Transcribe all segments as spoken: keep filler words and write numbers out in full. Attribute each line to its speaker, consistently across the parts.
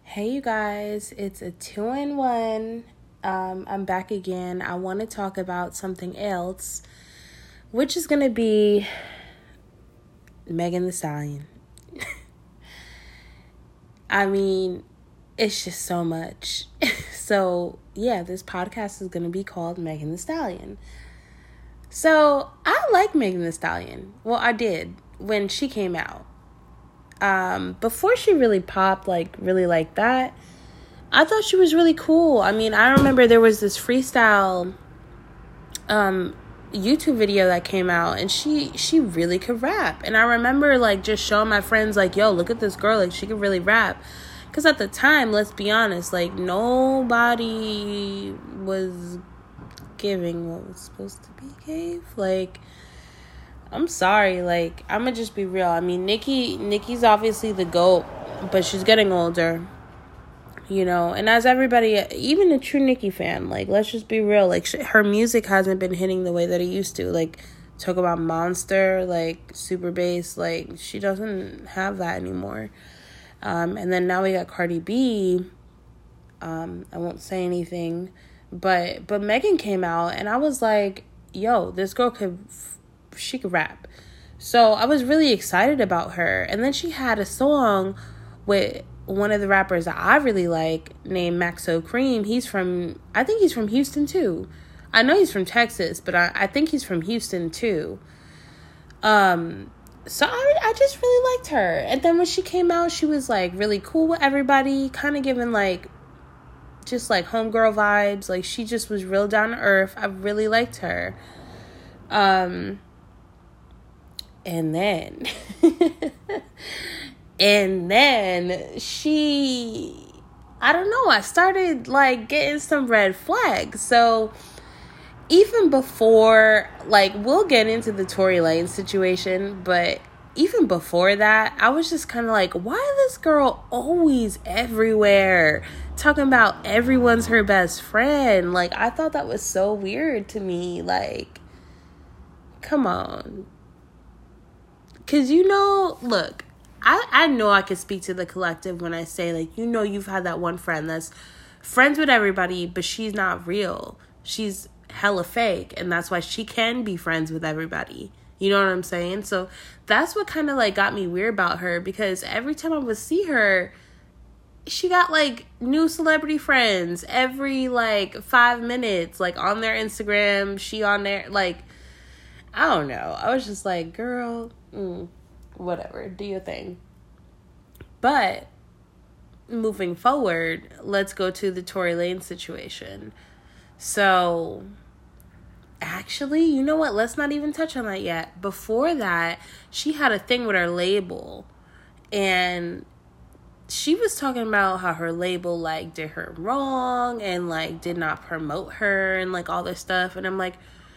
Speaker 1: Hey, you guys, it's a two in one. Um, I'm back again. I want to talk about something else, which is going to be Megan Thee Stallion. I mean, it's just so much. So, yeah, this podcast is going to be called Megan Thee Stallion. So, I like Megan Thee Stallion. Well, I did when she came out. Um, before she really popped, like, really like that, I thought she was really cool. I mean, I remember there was this freestyle um, YouTube video that came out, and she she really could rap. And I remember, like, just showing my friends, like, yo, look at this girl. Like, she could really rap. Because at the time, let's be honest, like, nobody was giving what was supposed to be gave. Like, I'm sorry, like, I'm gonna just be real. I mean, Nicki, Nicki's obviously the GOAT, but she's getting older, you know, and as everybody, even a true Nicki fan, like, let's just be real, like, she, her music hasn't been hitting the way that it used to, like, talk about Monster, like, Super Bass, like, she doesn't have that anymore, um, and then now we got Cardi B, um, I won't say anything, but, but Megan came out, and I was like, yo, this girl could... she could rap. So I was really excited about her. And then she had a song with one of the rappers that I really like named Maxo Cream. He's from, I think he's from Houston too. I know he's from Texas, but I, I think he's from Houston too. Um, so I, I just really liked her. And then when she came out, she was like really cool with everybody, kind of giving like, just like homegirl vibes. Like, she just was real down to earth. I really liked her. Um, And then, and then she, I don't know, I started, like, getting some red flags. So, even before, like, we'll get into the Tory Lanez situation, but even before that, I was just kind of like, why is this girl always everywhere? Talking about everyone's her best friend. Like, I thought that was so weird to me. Like, come on. Because, you know, look, I, I know I can speak to the collective when I say, like, you know, you've had that one friend that's friends with everybody, but she's not real. She's hella fake, and that's why she can be friends with everybody. You know what I'm saying? So that's what kind of, like, got me weird about her, because every time I would see her, she got, like, new celebrity friends every, like, five minutes, like, on their Instagram, she on there, like, I don't know. I was just like, girl, mm, whatever, do your thing. But moving forward, let's go to the Tory Lanez situation. So, actually, you know what? Let's not even touch on that yet. Before that, she had a thing with her label. And she was talking about how her label, like, did her wrong and, like, did not promote her and, like, all this stuff. And I'm like,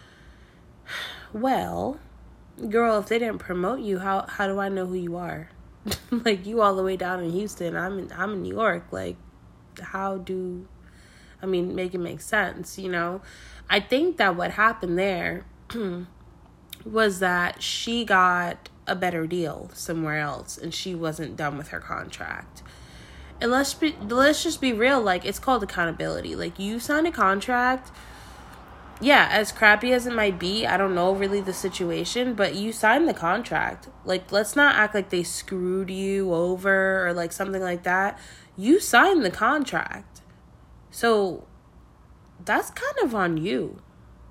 Speaker 1: well, girl, if they didn't promote you, how how do I know who you are? Like, you all the way down in Houston, I'm in I'm in New York. Like, how do I mean make it make sense, you know? I think that what happened there was that she got a better deal somewhere else, and she wasn't done with her contract. And let's be let's just be real. Like, it's called accountability. Like, you signed a contract. Yeah, as crappy as it might be, I don't know really the situation, but you signed the contract. Like, let's not act like they screwed you over or, like, something like that. You signed the contract. So, that's kind of on you.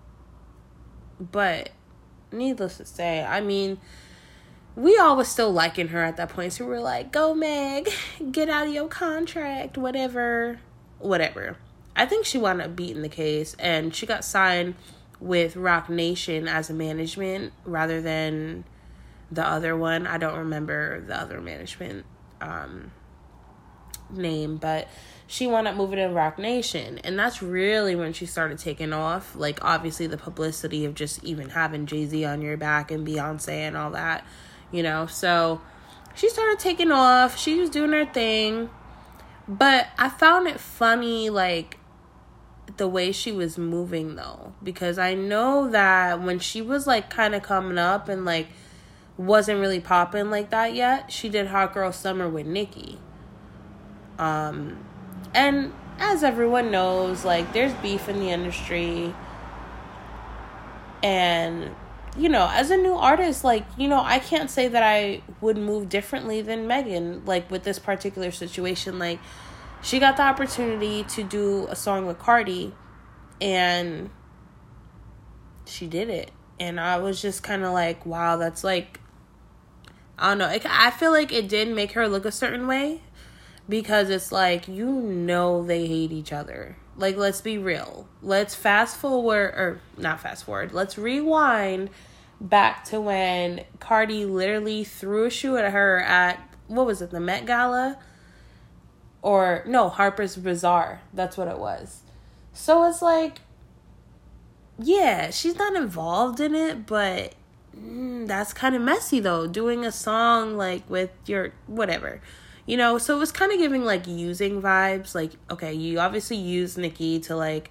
Speaker 1: But, needless to say, I mean, we all was still liking her at that point. So, we were like, go, Meg, get out of your contract, whatever, whatever. I think she wound up beating the case, and she got signed with Roc Nation as a management rather than the other one. I don't remember the other management um, name, but she wound up moving to Roc Nation, and that's really when she started taking off. Like, obviously, the publicity of just even having Jay-Z on your back and Beyonce and all that, you know. So she started taking off. She was doing her thing, but I found it funny, like, the way she was moving, though, because I know that when she was, like, kind of coming up and, like, wasn't really popping like that yet, she did Hot Girl Summer with Nicki. Um, and as everyone knows, like, there's beef in the industry. And, you know, as a new artist, like, you know, I can't say that I would move differently than Megan, like, with this particular situation. Like, she got the opportunity to do a song with Cardi, and she did it. And I was just kind of like, wow, that's like, I don't know. It, I feel like it did make her look a certain way, because it's like, you know, they hate each other. Like, let's be real. Let's fast forward, or not fast forward. Let's rewind back to when Cardi literally threw a shoe at her at, what was it, the Met Gala? Or, no, Harper's Bazaar. That's what it was. So it's like, yeah, she's not involved in it, but mm, that's kind of messy, though. Doing a song, like, with your, whatever. You know, so it was kind of giving, like, using vibes. Like, okay, you obviously use Nicki to, like,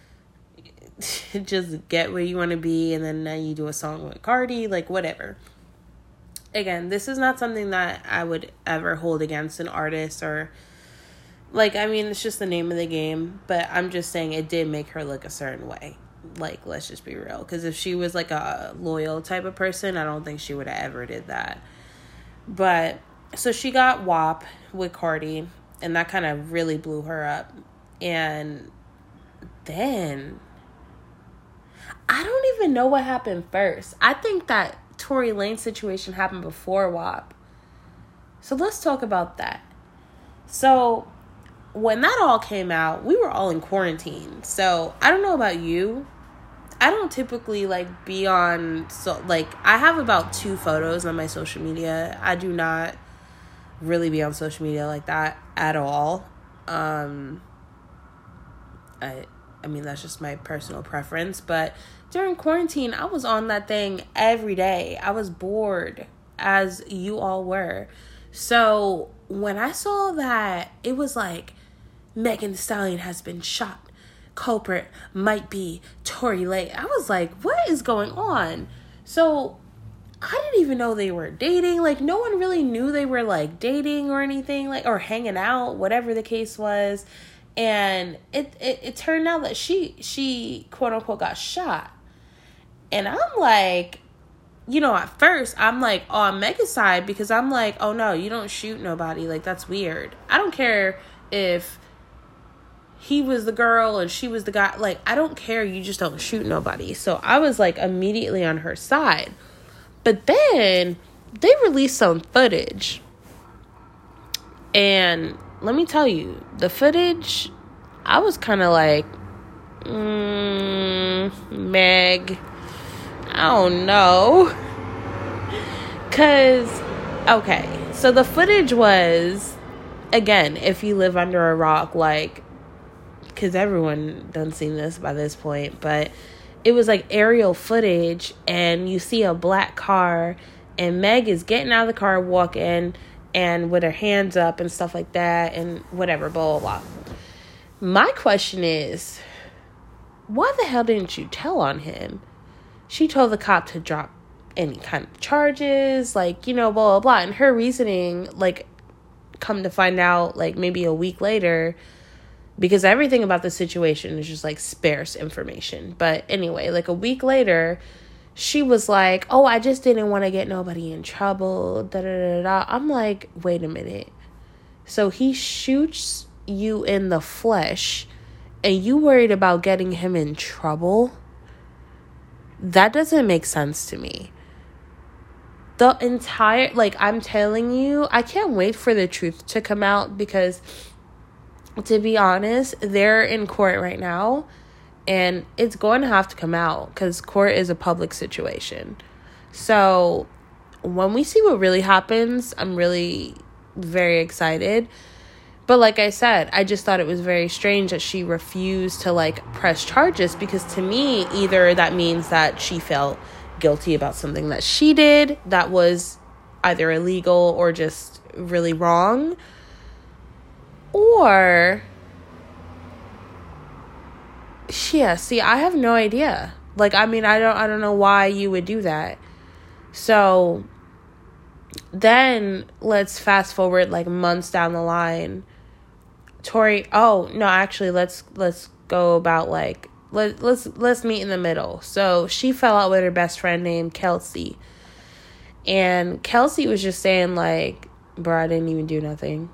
Speaker 1: just get where you want to be, and then now you do a song with Cardi, like, whatever. Again, this is not something that I would ever hold against an artist, or, like, I mean, it's just the name of the game, but I'm just saying it did make her look a certain way. Like, let's just be real, because if she was, like, a loyal type of person, I don't think she would have ever did that. But so she got W A P with Cardi, and that kind of really blew her up. And then, I don't even know what happened first. I think that Tory Lanez situation happened before W A P. So let's talk about that. So when that all came out, we were all in quarantine. So I don't know about you. I don't typically, like, be on, so, like, I have about two photos on my social media. I do not really be on social media like that at all. Um, I, I mean, that's just my personal preference. But during quarantine, I was on that thing every day. I was bored, as you all were. So when I saw that it was like, Megan Thee Stallion has been shot, culprit might be Tory Lanez, I was like, what is going on? So I didn't even know they were dating. Like, no one really knew they were, like, dating or anything, like, or hanging out, whatever the case was. And it, it, it turned out that she, she, quote unquote, got shot. And I'm like, you know, at first, I'm like, oh, on Megan's side, because I'm like, oh, no, you don't shoot nobody. Like, that's weird. I don't care if he was the girl and she was the guy. Like, I don't care. You just don't shoot nobody. So I was, like, immediately on her side. But then they released some footage. And let me tell you, the footage, I was kind of like, mm, Meg, I don't know. Because, okay, so the footage was, again, if you live under a rock, like, because everyone done seen this by this point, but it was like aerial footage, and you see a black car, and Meg is getting out of the car, walking, and with her hands up and stuff like that, and whatever, blah, blah, blah. My question is, why the hell didn't you tell on him? She told the cop to drop any kind of charges, like, you know, blah, blah, blah. And her reasoning, like, come to find out, like, maybe a week later, because everything about the situation is just, like, sparse information. But anyway, like, a week later, she was like, oh, I just didn't want to get nobody in trouble, da da da da. I'm like, wait a minute. So he shoots you in the flesh, and you worried about getting him in trouble? That doesn't make sense to me. The entire, like, I'm telling you, I can't wait for the truth to come out, because, to be honest, they're in court right now, and it's going to have to come out, because court is a public situation. So when we see what really happens, I'm really very excited. But like I said, I just thought it was very strange that she refused to, like, press charges, because to me, either that means that she felt guilty about something that she did that was either illegal or just really wrong, or yeah, see, I have no idea. Like, I mean, I don't I don't know why you would do that. So then let's fast forward, like, months down the line. Tori, oh, no, actually, let's, let's go about, like, let, let's, let's meet in the middle. So, she fell out with her best friend named Kelsey. And Kelsey was just saying, like, bro, I didn't even do nothing.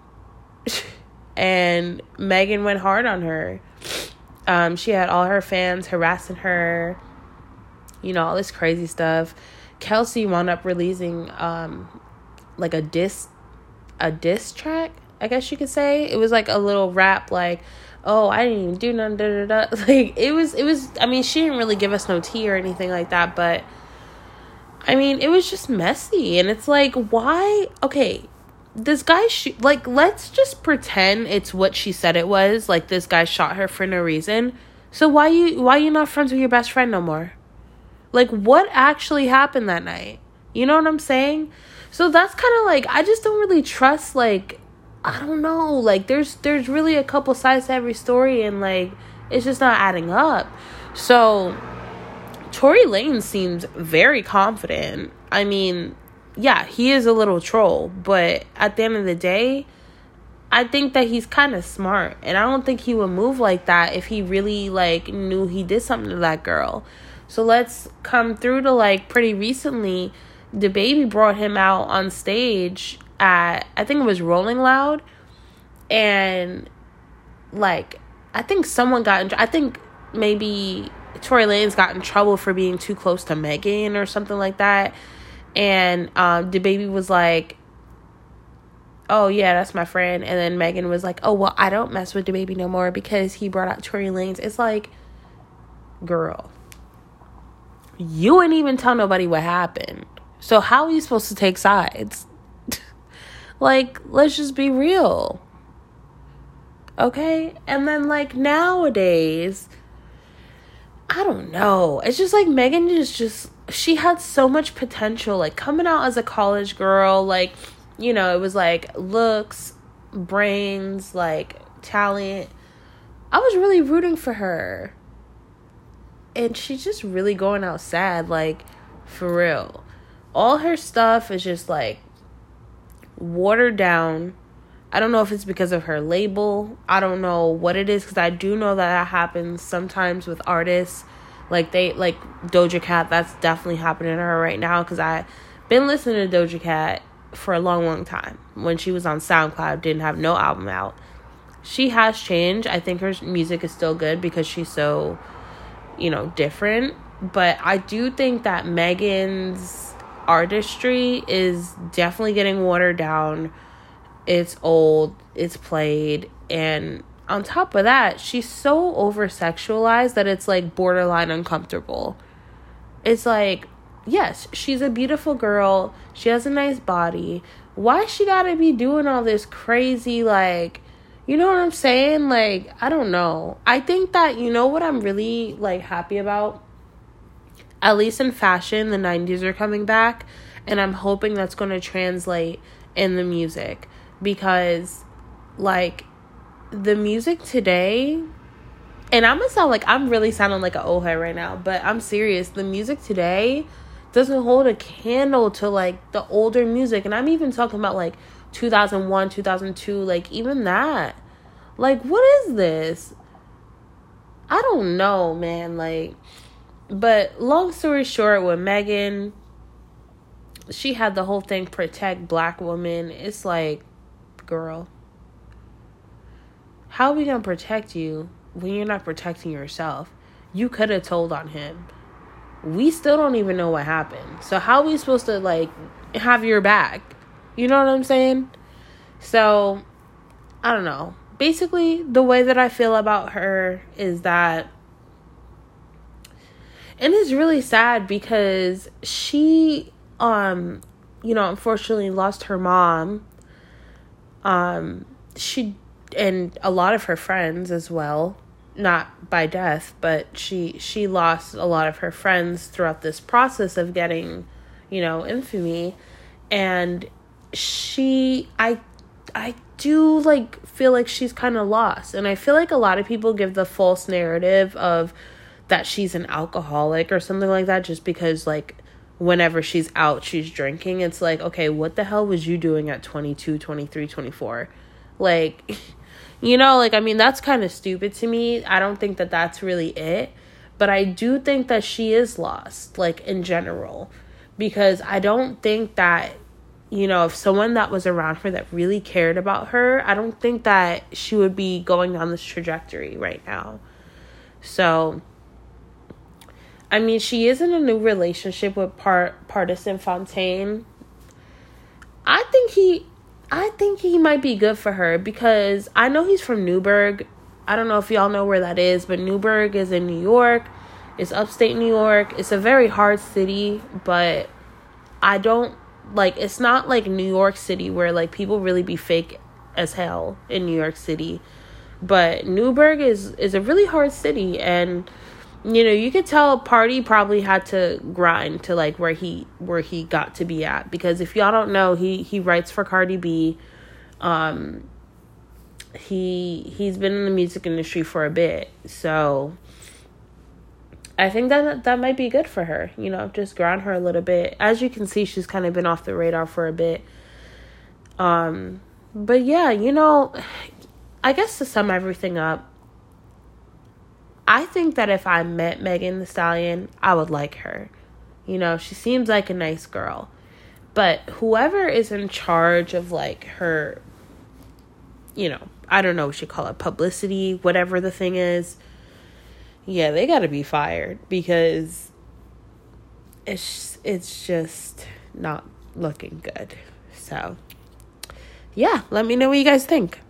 Speaker 1: And Megan went hard on her. Um, she had all her fans harassing her, you know, all this crazy stuff. Kelsey wound up releasing, um, like a diss, a diss track, I guess you could say. It was like a little rap, like, oh, I didn't even do nothing, da, da, da. Like, it was, it was, I mean, she didn't really give us no tea or anything like that, but, I mean, it was just messy. And it's like, why, okay, this guy, sh- like, let's just pretend it's what she said it was. Like, this guy shot her for no reason. So why you why you not friends with your best friend no more? Like, what actually happened that night? You know what I'm saying? So that's kind of like, I just don't really trust, like, I don't know. Like, there's there's really a couple sides to every story, and, like, it's just not adding up. So Tory Lanez seems very confident. I mean, yeah, he is a little troll, but at the end of the day, I think that he's kind of smart, and I don't think he would move like that if he really, like, knew he did something to that girl. So let's come through to, like, pretty recently, DaBaby brought him out on stage at, I think it was Rolling Loud, and, like, I think someone got in, I think maybe Tory Lanez got in trouble for being too close to Megan or something like that. And um, DaBaby was like, oh, yeah, that's my friend. And then Megan was like, oh, well, I don't mess with DaBaby no more because he brought out Tory Lanez. It's like, girl, you ain't even tell nobody what happened. So how are you supposed to take sides? Like, let's just be real. Okay? And then, like, nowadays, I don't know. It's just like Megan is just, she had so much potential. Like, coming out as a college girl, like, you know, it was like looks, brains, like talent. I was really rooting for her. And she's just really going out sad, like, for real. All her stuff is just, like, watered down. I don't know if it's because of her label. I don't know what it is, because I do know that that happens sometimes with artists. Like, they, like, Doja Cat, that's definitely happening to her right now, because I've been listening to Doja Cat for a long, long time. When she was on SoundCloud, didn't have no album out. She has changed. I think her music is still good because she's so, you know, different. But I do think that Megan's artistry is definitely getting watered down. It's old, it's played, and on top of that, she's so over-sexualized that it's, like, borderline uncomfortable. It's like, yes, she's a beautiful girl, she has a nice body. Why she gotta be doing all this crazy, like, you know what I'm saying? Like, I don't know. I think that, you know what I'm really, like, happy about? At least in fashion, the nineties are coming back, and I'm hoping that's going to translate in the music. Because, like, the music today, and I'm gonna sound like I'm really sounding like an old head right now, but I'm serious. The music today doesn't hold a candle to, like, the older music. And I'm even talking about, like, two thousand one, two thousand two, like, even that. Like, what is this? I don't know, man. Like, but long story short, with Megan, she had the whole thing, protect black women. It's like, girl, how are we gonna protect you when you're not protecting yourself? You could have told on him. We still don't even know what happened. So how are we supposed to, like, have your back? You know what I'm saying? So, I don't know. Basically, the way that I feel about her is that, and it's really sad because she, um, you know, unfortunately lost her mom. Um, she, and a lot of her friends as well, not by death, but she, she lost a lot of her friends throughout this process of getting, you know, infamy. And she, I, I do, like, feel like she's kind of lost. And I feel like a lot of people give the false narrative of that she's an alcoholic or something like that, just because, like, whenever she's out, she's drinking. It's like, okay, what the hell was you doing at twenty-two, twenty-three, twenty-four? Like, You know, like, I mean, that's kind of stupid to me. I don't think that that's really it. But I do think that she is lost, like, in general. Because I don't think that, you know, if someone that was around her that really cared about her, I don't think that she would be going on this trajectory right now. So, I mean, she is in a new relationship with Par- Pardison Fontaine. I think he... I think he might be good for her because I know he's from Newburgh. I don't know if y'all know where that is, but Newburgh is in New York. It's upstate New York. It's a very hard city, but I don't, like, it's not like New York City where, like, people really be fake as hell in New York City. But Newburgh is, is a really hard city, and, you know, you could tell Party probably had to grind to, like, where he where he got to be at. Because if y'all don't know, he, he writes for Cardi B. Um, he, he's been in the music industry for a bit. So, I think that that might be good for her. You know, just ground her a little bit. As you can see, she's kind of been off the radar for a bit. Um, but, yeah, you know, I guess to sum everything up, I think that if I met Megan Thee Stallion, I would like her. You know, she seems like a nice girl. But whoever is in charge of, like, her, you know, I don't know what you call it, publicity, whatever the thing is, yeah, they gotta be fired. Because it's, it's just not looking good. So, yeah, let me know what you guys think.